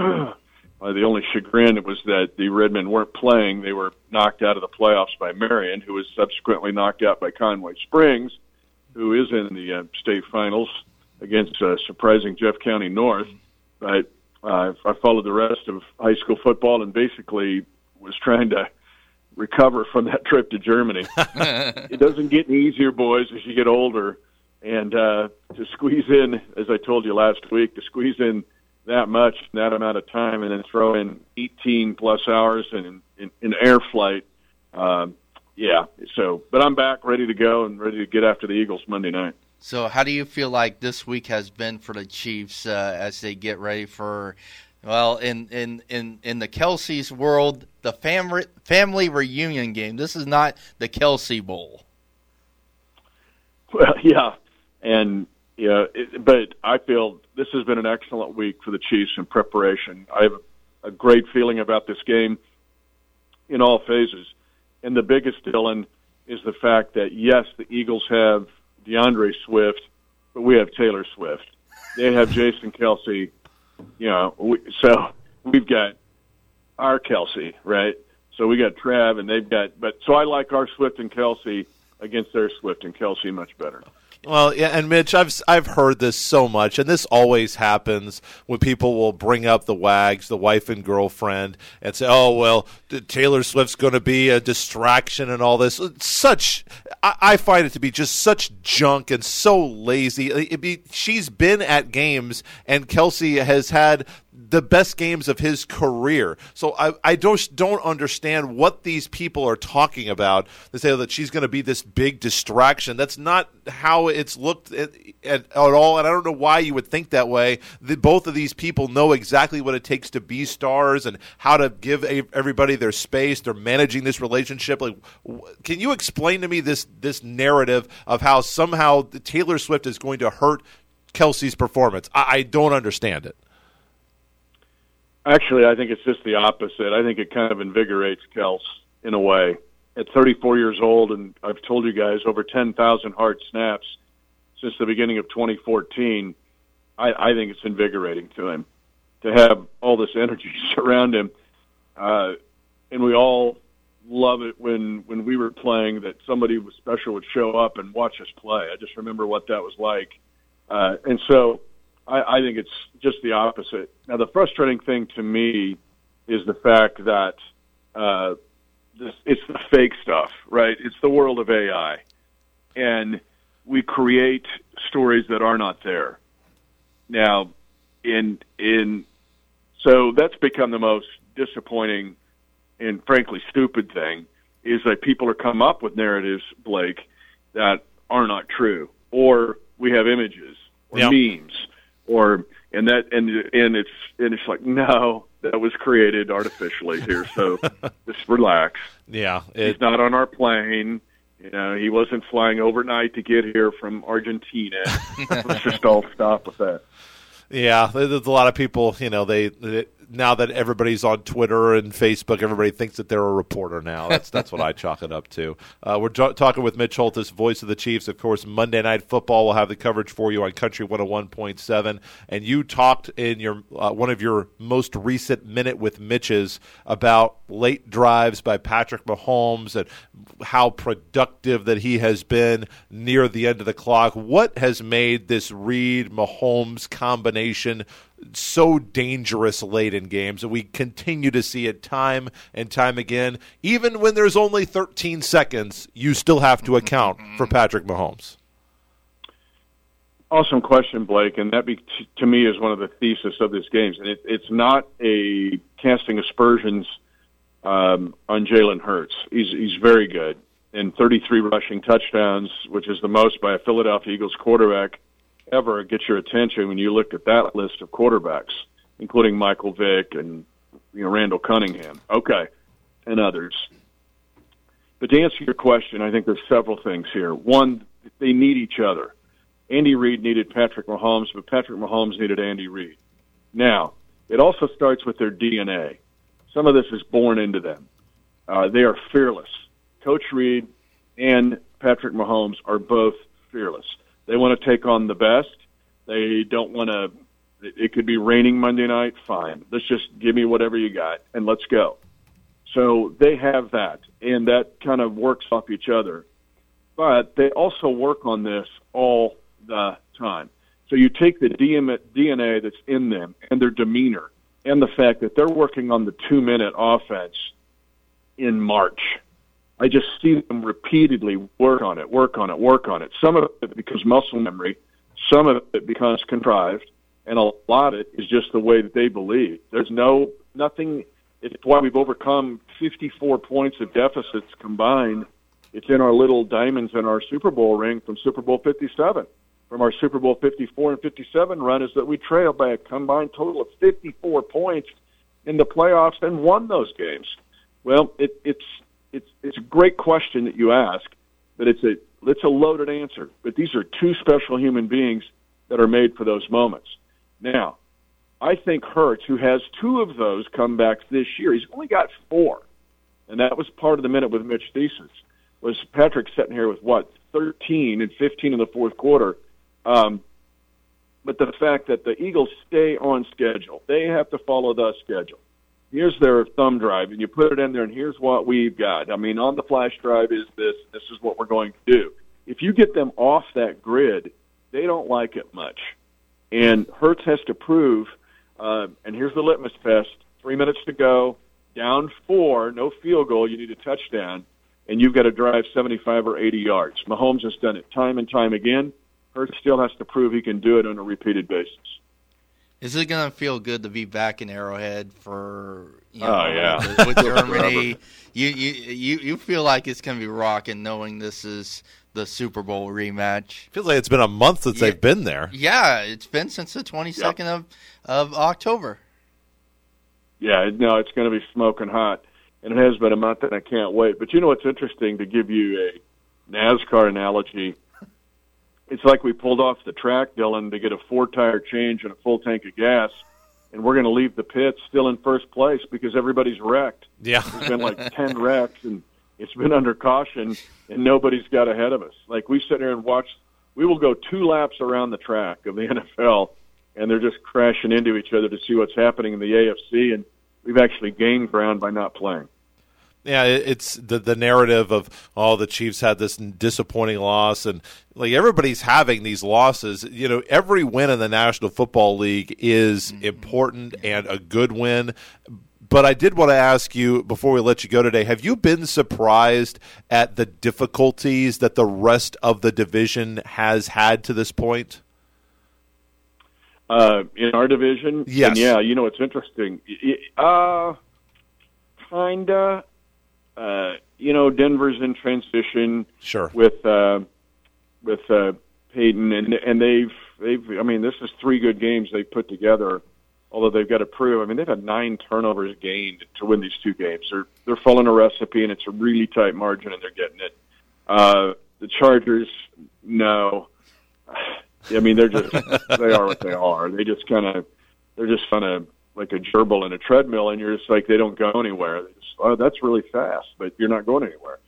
chagrin was that the Redmen weren't playing. They were knocked out of the playoffs by Marion, who was subsequently knocked out by Conway Springs, who is in the state finals against surprising Jeff County North. But I followed the rest of high school football and basically was trying to recover from that trip to Germany. It doesn't get any easier, boys, as you get older. And to squeeze in, as I told you last week, to squeeze in that much, that amount of time, and then throw in 18-plus hours in air flight. But I'm back, ready to go, and ready to get after the Eagles Monday night. So how do you feel like this week has been for the Chiefs as they get ready for Well, in the Kelsey's world, the family reunion game. This is not the Kelsey Bowl. Well, yeah, and but I feel this has been an excellent week for the Chiefs in preparation. I have a great feeling about this game in all phases, and the biggest, Dylan, is the fact that yes, the Eagles have DeAndre Swift, but we have Taylor Swift. They have Jason Kelsey. So we've got our Kelsey, right? So we got Trav, and they've got. But so I like our Swift and Kelsey against their Swift and Kelsey much better. Well, yeah, and Mitch, I've heard this so much, and this always happens when people will bring up the WAGs, the wife and girlfriend, and say, "Oh, well, Taylor Swift's going to be a distraction and all this." I find it to be just such junk and so lazy. She's been at games, and Kelsey has had the best games of his career. So I just don't understand what these people are talking about. They say that she's going to be this big distraction. That's not how it's looked at all, and I don't know why you would think that way. Both of these people know exactly what it takes to be stars and how to give everybody their space. They're managing this relationship. Like, can you explain to me this narrative of how somehow Taylor Swift is going to hurt Kelsey's performance? I don't understand it. Actually, I think it's just the opposite. I think it kind of invigorates Kels in a way. At 34 years old, and I've told you guys, over 10,000 hard snaps since the beginning of 2014, I think it's invigorating to him to have all this energy surround him. And we all love it when we were playing that somebody was special would show up and watch us play. I just remember what that was like. And so I think it's just the opposite. Now, the frustrating thing to me is the fact that it's the fake stuff, right? It's the world of AI. And we create stories that are not there. Now, so that's become the most disappointing and, frankly, stupid thing, is that people are come up with narratives, Blake, that are not true. Or we have images or memes. And it's like, no, that was created artificially here. So just relax. Yeah, he's not on our plane. He wasn't flying overnight to get here from Argentina. Let's just all stop with that. Yeah, there's a lot of people. They now that everybody's on Twitter and Facebook, everybody thinks that they're a reporter now. That's what I chalk it up to. We're talking with Mitch Holthus, voice of the Chiefs. Of course, Monday Night Football will have the coverage for you on Country 101.7. And you talked in your one of your most recent Minute with Mitches about late drives by Patrick Mahomes and how productive that he has been near the end of the clock. What has made this Reed-Mahomes combination so dangerous late in games, and we continue to see it time and time again? Even when there's only 13 seconds, you still have to account for Patrick Mahomes. Awesome question, Blake, and that to me is one of the thesis of this game. And it's not a casting aspersions on Jalen Hurts. He's very good, and 33 rushing touchdowns, which is the most by a Philadelphia Eagles quarterback ever, get your attention when you look at that list of quarterbacks, including Michael Vick and Randall Cunningham, and others. But to answer your question, I think there's several things here. One, they need each other. Andy Reid needed Patrick Mahomes, but Patrick Mahomes needed Andy Reid. Now, it also starts with their DNA. Some of this is born into them. They are fearless. Coach Reid and Patrick Mahomes are both fearless. They want to take on the best. They don't want to – it could be raining Monday night, fine. Let's just give me whatever you got, and let's go. So they have that, and that kind of works off each other. But they also work on this all the time. So you take the DNA that's in them and their demeanor and the fact that they're working on the 2-minute offense in March. I just see them repeatedly work on it. Some of it because muscle memory, some of it because contrived, and a lot of it is just the way that they believe. There's nothing. It's why we've overcome 54 points of deficits combined. It's in our little diamonds in our Super Bowl ring from Super Bowl 57. from our Super Bowl 54 and 57 run is that we trailed by a combined total of 54 points in the playoffs and won those games. Well, it's a great question that you ask, but it's a loaded answer. But these are two special human beings that are made for those moments. Now, I think Hurts, who has 2 of those comebacks this year, he's only got 4. And that was part of the minute with Mitch Thesis, was Patrick sitting here with, 13 and 15 in the fourth quarter. But the fact that the Eagles stay on schedule, they have to follow the schedule. Here's their thumb drive, and you put it in there, and here's what we've got. I mean, on the flash drive is this. This is what we're going to do. If you get them off that grid, they don't like it much. And Hurts has to prove, and here's the litmus test, 3 minutes to go, down 4, no field goal, you need a touchdown, and you've got to drive 75 or 80 yards. Mahomes has done it time and time again. Hurts still has to prove he can do it on a repeated basis. Is it going to feel good to be back in Arrowhead for with Germany? You feel like it's going to be rocking knowing this is the Super Bowl rematch. Feels like it's been a month since they've been there. Yeah, it's been since the 22nd of October. Yeah, no, it's going to be smoking hot, and it has been a month, and I can't wait. But you know what's interesting, to give you a NASCAR analogy, it's like we pulled off the track, Dylan, to get a 4-tire change and a full tank of gas, and we're going to leave the pits still in first place because everybody's wrecked. Yeah. There's been like 10 wrecks, and it's been under caution, and nobody's got ahead of us. Like, we sit here and watch. We will go 2 laps around the track of the NFL, and they're just crashing into each other to see what's happening in the AFC, and we've actually gained ground by not playing. Yeah, it's the narrative of, the Chiefs had this disappointing loss, and like everybody's having these losses. You know, every win in the National Football League is important and a good win. But I did want to ask you, before we let you go today, have you been surprised at the difficulties that the rest of the division has had to this point? In our division? Yes. And yeah, you know, it's interesting. Kinda. You know, Denver's in transition. Sure. With Peyton, and they've. I mean, this is 3 good games they've put together. Although they've got to prove. I mean, they've had 9 turnovers gained to win these 2 games. They're following a recipe, and it's a really tight margin, and they're getting it. The Chargers, no. I mean, they are what they are. They're just kind of like a gerbil in a treadmill, and you're just like, they don't go anywhere. That's really fast, but you're not going anywhere.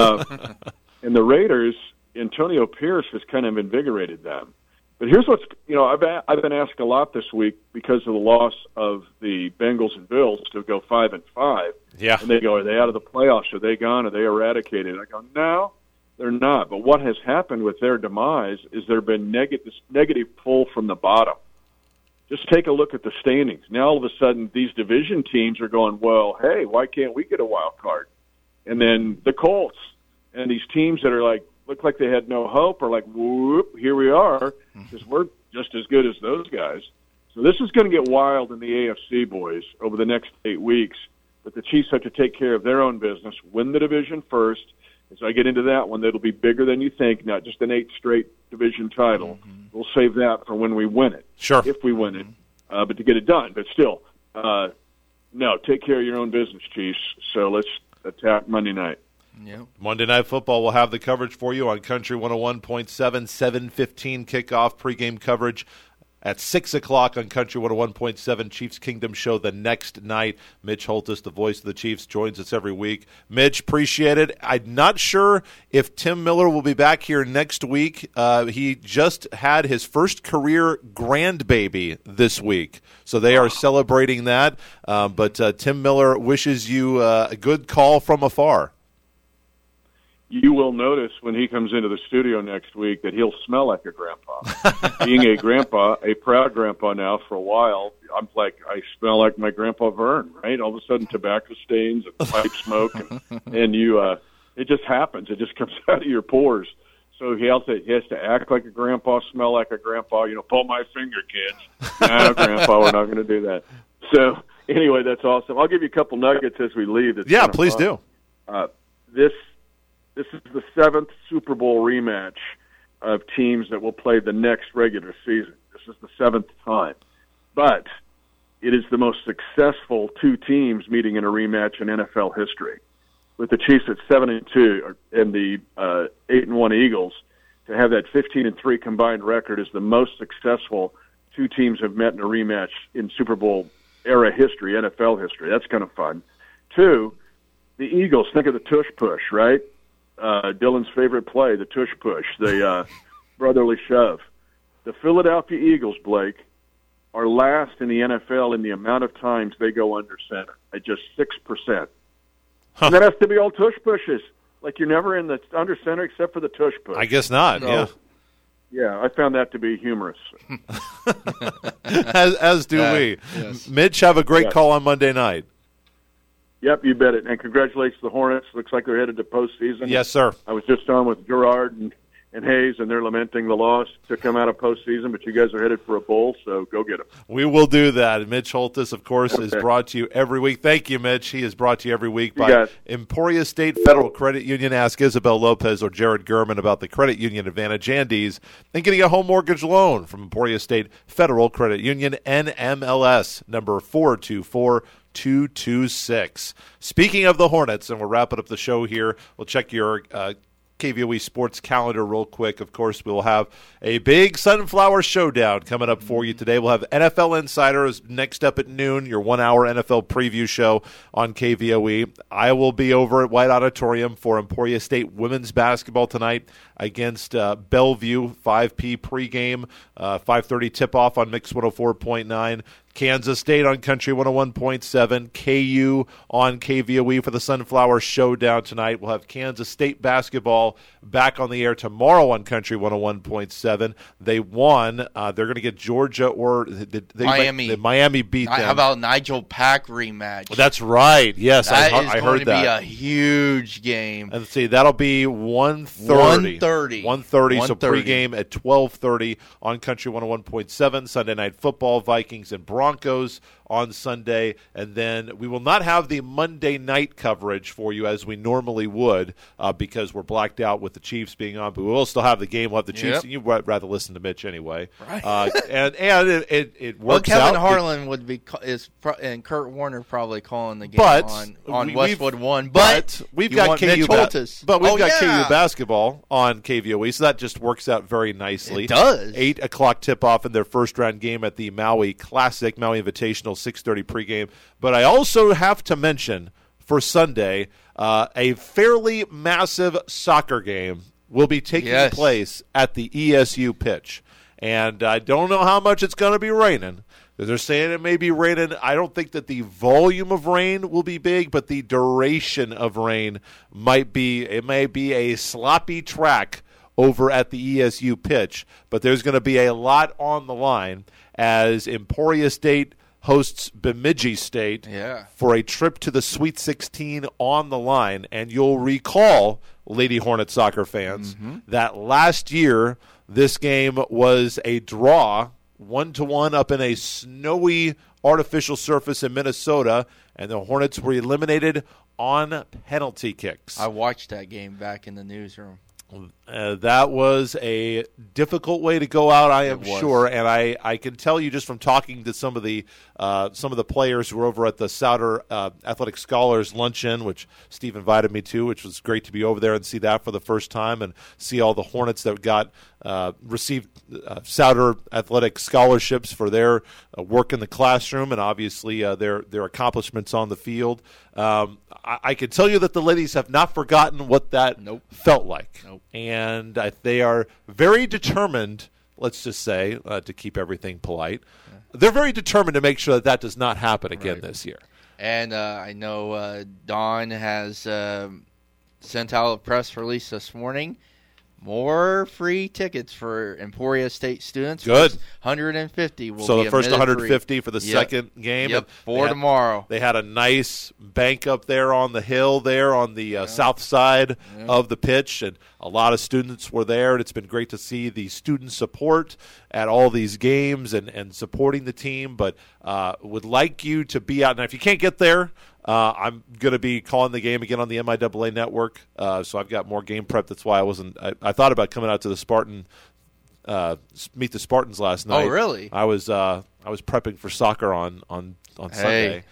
And the Raiders, Antonio Pierce has kind of invigorated them. But here's what's, I've been asked a lot this week because of the loss of the Bengals and Bills to go 5-5. Yeah. And they go, are they out of the playoffs? Are they gone? Are they eradicated? I go, no, they're not. But what has happened with their demise is there have been negative pull from the bottom. Just take a look at the standings. Now all of a sudden these division teams are going, well, hey, why can't we get a wild card? And then the Colts and these teams that are like, look like they had no hope are like, whoop, here we are, because we're just as good as those guys. So this is going to get wild in the AFC, boys, over the next 8 weeks. But the Chiefs have to take care of their own business, win the division first. As I get into that one, that'll be bigger than you think, not just an 8 straight division title. We'll save that for when we win it. Sure. If we win it, but to get it done. But still, no, take care of your own business, Chiefs. So let's attack Monday night. Yep. Monday Night Football will have the coverage for you on Country 101.7, 7:15 kickoff pregame coverage at 6 o'clock on Country 101.7 Chiefs Kingdom Show the next night. Mitch Holtis, the voice of the Chiefs, joins us every week. Mitch, appreciate it. I'm not sure if Tim Miller will be back here next week. He just had his first career grandbaby this week, so they are celebrating that. But Tim Miller wishes you a good call from afar. You will notice when he comes into the studio next week that he'll smell like a grandpa. Being a grandpa, a proud grandpa now for a while, I'm like, I smell like my Grandpa Vern, right? All of a sudden tobacco stains and pipe smoke, and you, it just happens. It just comes out of your pores. So he has to act like a grandpa, smell like a grandpa, pull my finger, kids. No, Grandpa, we're not going to do that. So anyway, that's awesome. I'll give you a couple nuggets as we leave. Yeah, please do. This is the 7th Super Bowl rematch of teams that will play the next regular season. This is the 7th time. But it is the most successful two teams meeting in a rematch in NFL history. With the Chiefs at 7-2 and the 8-1 Eagles, to have that 15-3 combined record is the most successful two teams have met in a rematch in Super Bowl era history, NFL history. That's kind of fun. 2, the Eagles, think of the tush push, right? Dylan's favorite play, the tush push, the brotherly shove. The Philadelphia Eagles, Blake, are last in the NFL in the amount of times they go under center, at just 6%. And that has to be all tush pushes. Like you're never in the under center except for the tush push. I guess not, yeah. Yeah, I found that to be humorous. as do we. Yes. Mitch, have a great call on Monday night. Yep, you bet it. And congratulations to the Hornets. Looks like they're headed to postseason. Yes, sir. I was just on with Gerard and Hayes, and they're lamenting the loss to come out of postseason, but you guys are headed for a bowl, so go get them. We will do that. Mitch Holtis, of course, is brought to you every week. Thank you, Mitch. He is brought to you every week by Emporia State Federal Credit Union. Ask Isabel Lopez or Jared Gurman about the credit union advantage Andes and getting a home mortgage loan from Emporia State Federal Credit Union, NMLS, number 424-226. Speaking of the Hornets, and we're wrapping up the show here, we'll check your KVOE sports calendar real quick. Of course, we'll have a big Sunflower Showdown coming up for you today. We'll have NFL Insiders next up at noon, your 1-hour NFL preview show on KVOE. I will be over at White Auditorium for Emporia State women's basketball tonight against Bellevue, 5 p.m. pregame, 5:30 tip-off on Mix 104.9. Kansas State on Country 101.7, KU on KVOE for the Sunflower Showdown tonight. We'll have Kansas State basketball back on the air tomorrow on Country 101.7. They won. They're going to get Georgia or Miami. Miami beat them. How about Nigel Pack rematch? That's right. Yes, I heard that. That is going to be a huge game. And let's see, that'll be 1:30. 1:30. So pregame at 12:30 on Country 101.7. Sunday Night Football, Vikings and Broncos on Sunday, and then we will not have the Monday night coverage for you as we normally would because we're blacked out with the Chiefs being on, but we will still have the game. We'll have the Chiefs, and you'd rather listen to Mitch anyway. Right. And it works Kevin out. Harlan would be, and Kurt Warner probably calling the game on Westwood 1, but we've got KU KU basketball on KVOE, so that just works out very nicely. It does. 8 o'clock tip-off in their first-round game at the Maui Classic, Maui Invitational, 6:30 pregame. But I also have to mention for Sunday, a fairly massive soccer game will be taking place at the ESU pitch. And I don't know how much it's going to be raining. They're saying it may be raining. I don't think that the volume of rain will be big, but the duration of rain might be. It may be a sloppy track over at the ESU pitch, but there's going to be a lot on the line as Emporia State hosts Bemidji State for a trip to the Sweet 16 on the line. And you'll recall, Lady Hornet soccer fans, that last year this game was a draw, 1-1 up in a snowy artificial surface in Minnesota, and the Hornets were eliminated on penalty kicks. I watched that game back in the newsroom. That was a difficult way to go out, I am sure, and I can tell you just from talking to some of the players who were over at the Souder Athletic Scholars Luncheon, which Steve invited me to, which was great to be over there and see that for the first time and see all the Hornets that got received Souder Athletic Scholarships for their work in the classroom and obviously their accomplishments on the field. I can tell you that the ladies have not forgotten what that felt like. And they are very determined, let's just say, to keep everything polite, they're very determined to make sure that that does not happen again this year. And I know Dawn has sent out a press release this morning. More free tickets for Emporia State students. Good. 150 will be So the first 150 free for the second game. Yep, for tomorrow. They had a nice bank up there on the hill there on the south side of the pitch, and a lot of students were there, and it's been great to see the student support at all these games and supporting the team, but would like you to be out. Now, if you can't get there, I'm going to be calling the game again on the MIAA network, so I've got more game prep. That's why I thought about coming out to the Spartan, meet the Spartans last night. Oh, really? I was prepping for soccer on Sunday.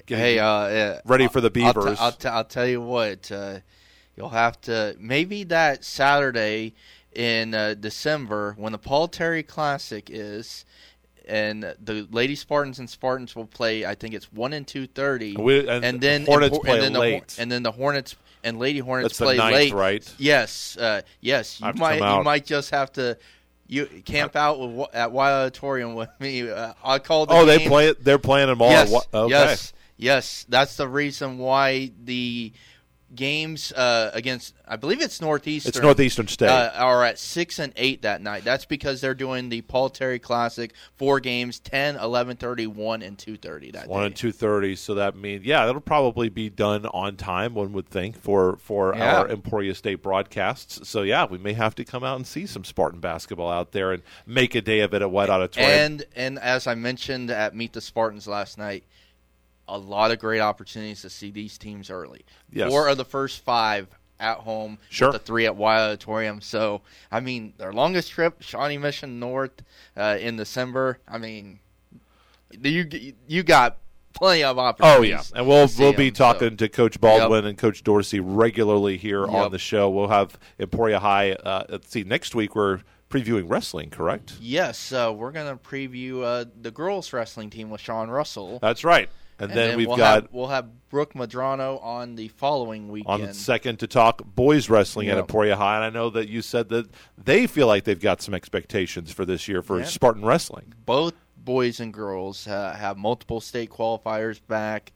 Ready for the Beavers. I'll tell you what, you'll have to, maybe that Saturday in December when the Paul Terry Classic is, and the Lady Spartans and Spartans will play, I think it's 1 and 2:30, and then Hornets play late. and then the Hornets and Lady Hornets That's the play 9th, late. right? Yes, yes. You might just have to camp out at Y Auditorium with me. I called. They play it. They're playing them all. Yes, yes. That's the reason why the games against, I believe it's Northeastern. It's Northeastern State. Are at 6 and 8 that night. That's because they're doing the Paul Terry Classic, 4 games, 10, 11:30, 1 and 2:30 that 1 day. and 2:30. So that means, it'll probably be done on time, one would think, for our Emporia State broadcasts. So, we may have to come out and see some Spartan basketball out there and make a day of it at White Auditorium. And as I mentioned at Meet the Spartans last night, a lot of great opportunities to see these teams early. Yes. 4 of the first 5 at home, sure. with the 3 at Y Auditorium. So, I mean, their longest trip, Shawnee Mission North in December. I mean, you got plenty of opportunities. Oh, yeah. And we'll be talking to Coach Baldwin and Coach Dorsey regularly here on the show. We'll have Emporia High. Let's see, next week we're previewing wrestling, correct? Yes. We're going to preview the girls' wrestling team with Sean Russell. That's right. And then we'll have Brooke Madrano on the following weekend. On the second to talk boys wrestling at Emporia High. And I know that you said that they feel like they've got some expectations for this year for Spartan wrestling. Both boys and girls have multiple state qualifiers back.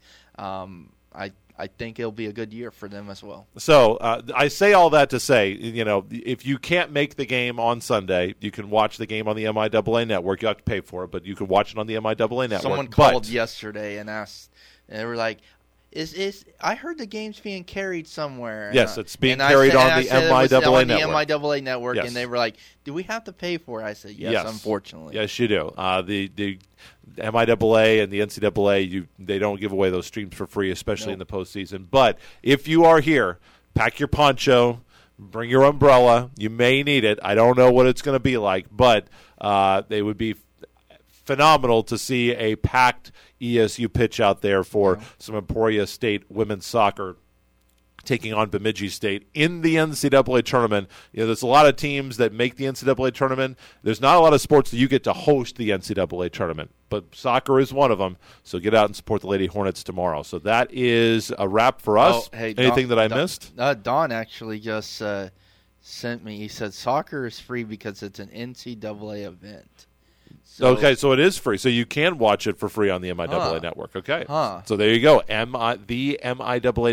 I think it'll be a good year for them as well. So I say all that to say, if you can't make the game on Sunday, you can watch the game on the MIAA network. You have to pay for it, but you can watch it on the MIAA network. Someone called yesterday and asked, and they were like, "Is I heard the game's being carried somewhere?" Yes, it's being carried on the MIAA network. The MIAA network, yes. And they were like, "Do we have to pay for it?" I said, "Yes, unfortunately." Yes, you do. The MIAA and the NCAA, they don't give away those streams for free, especially in the postseason. But if you are here, pack your poncho, bring your umbrella. You may need it. I don't know what it's going to be like, but they would be phenomenal to see a packed ESU pitch out there for some Emporia State women's soccer taking on Bemidji State in the NCAA tournament. There's a lot of teams that make the NCAA tournament. There's not a lot of sports that you get to host the NCAA tournament, but soccer is one of them. So get out and support the Lady Hornets tomorrow. So that is a wrap for us. Anything that I missed? Don actually just sent me. He said soccer is free because it's an NCAA event. So it is free. So you can watch it for free on the MIAA network. Okay. So there you go. The MIAA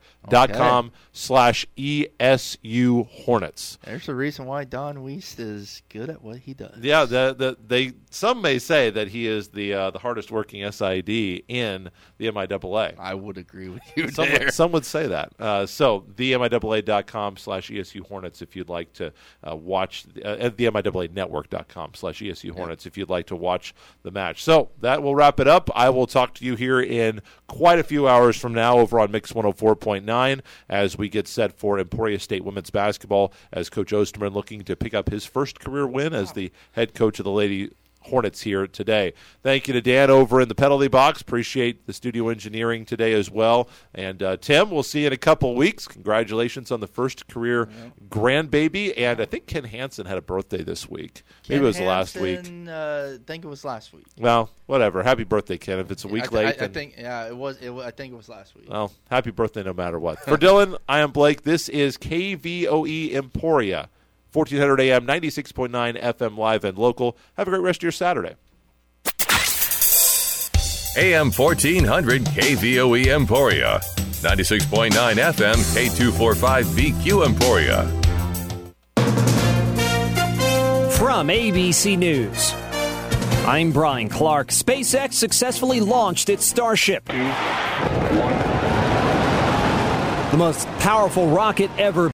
network.com/ESU Hornets. There's a reason why Don Wiest is good at what he does. Yeah, some may say that he is the hardest working SID in the MIAA. I would agree with you Some would say that. So the MIAA.com/ESU Hornets if you'd like to watch at the MIAA network.com/ESU Hornets if you'd like to watch the match. So that will wrap it up. I will talk to you here in quite a few hours from now over on Mix 104.9 as we get set for Emporia State women's basketball as Coach Osterman looking to pick up his first career win as the head coach of the Lady Hornets here today. Thank you to Dan over in the penalty box. Appreciate the studio engineering today as well. And Tim, we'll see you in a couple of weeks. Congratulations on the first career grandbaby. And I think Ken Hansen had a birthday this week. Maybe it was last week. I think it was last week. Well, whatever. Happy birthday, Ken. If it's a week late. I think it was. I think it was last week. Well, happy birthday no matter what. For Dylan, I am Blake. This is KVOE Emporia. 1400 AM, 96.9 FM live and local. Have a great rest of your Saturday. AM 1400 KVOE Emporia. 96.9 FM K245BQ Emporia. From ABC News, I'm Brian Clark. SpaceX successfully launched its Starship, the most powerful rocket ever